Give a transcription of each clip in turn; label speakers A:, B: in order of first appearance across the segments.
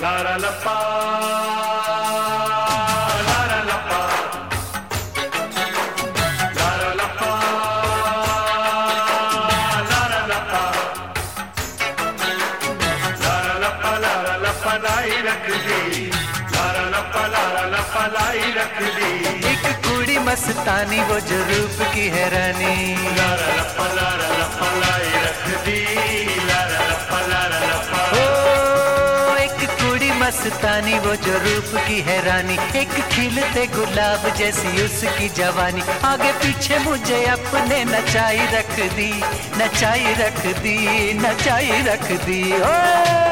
A: Lara la pa, lara la pa, lara la pa, lara la pa, lara la pa लाई रख दी, lara la pa लाई रख दी।
B: एक कुड़ी मस्तानी वो जो रूप की है रानी,
A: lara la pa लाई रख दी, lara la pa
B: मस्तानी वो जो रूप की है रानी, एक खिलते गुलाब जैसी उसकी जवानी, आगे पीछे मुझे अपने नचाई रख दी, नचाई रख दी, नचाई रख दी। ओ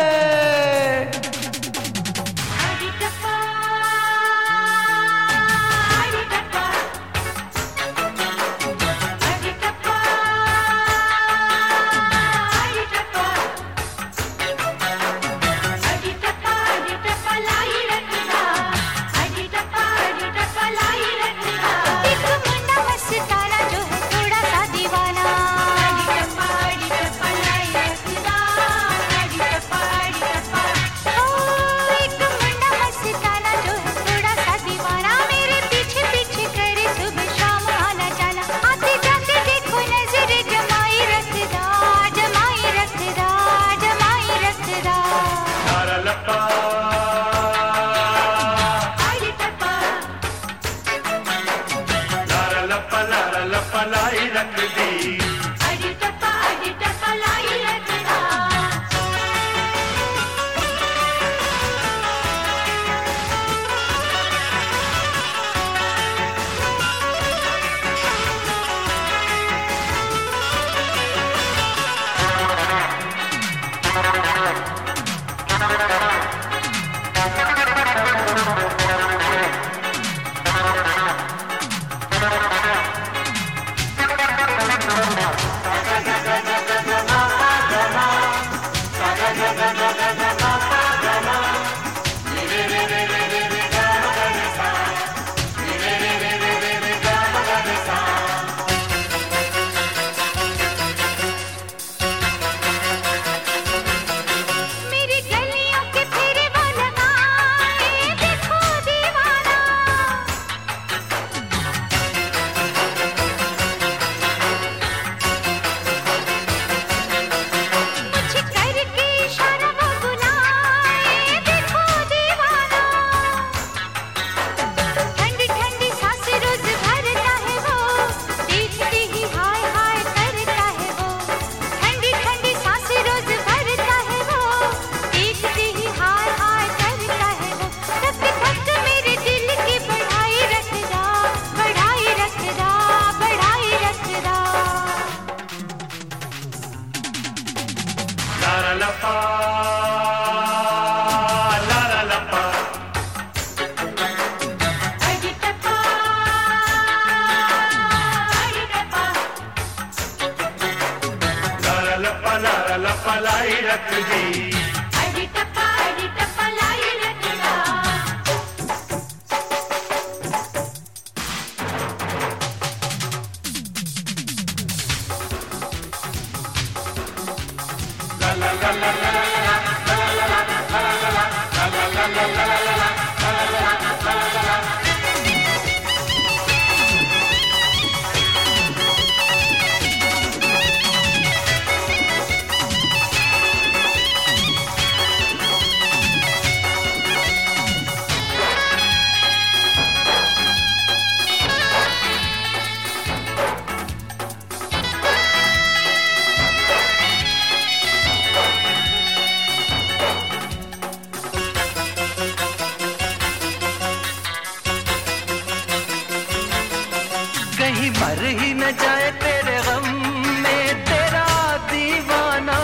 B: लाई रख दी। लाई रख दी। कहीं मर ही न जाए तेरे गम में तेरा दीवाना,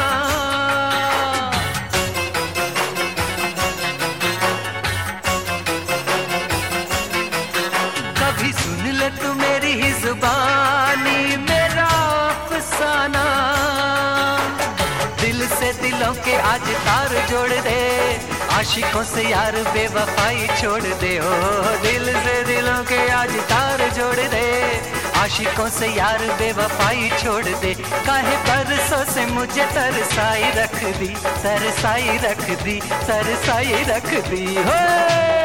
B: कभी सुन ले तू मेरी ही जुबानी मेरा अफसाना, दिल से दिलों के आज तार जोड़ दे, आशिकों से यार बेवफाई छोड़ दे। ओ दिल से दिलों के आज तार जोड़ दे, आशिकों से यार बेवफाई छोड़ दे, काहे बरसों से मुझे तरसाई रख दी, तरसाई रख दी, तरसाई रख दी हो।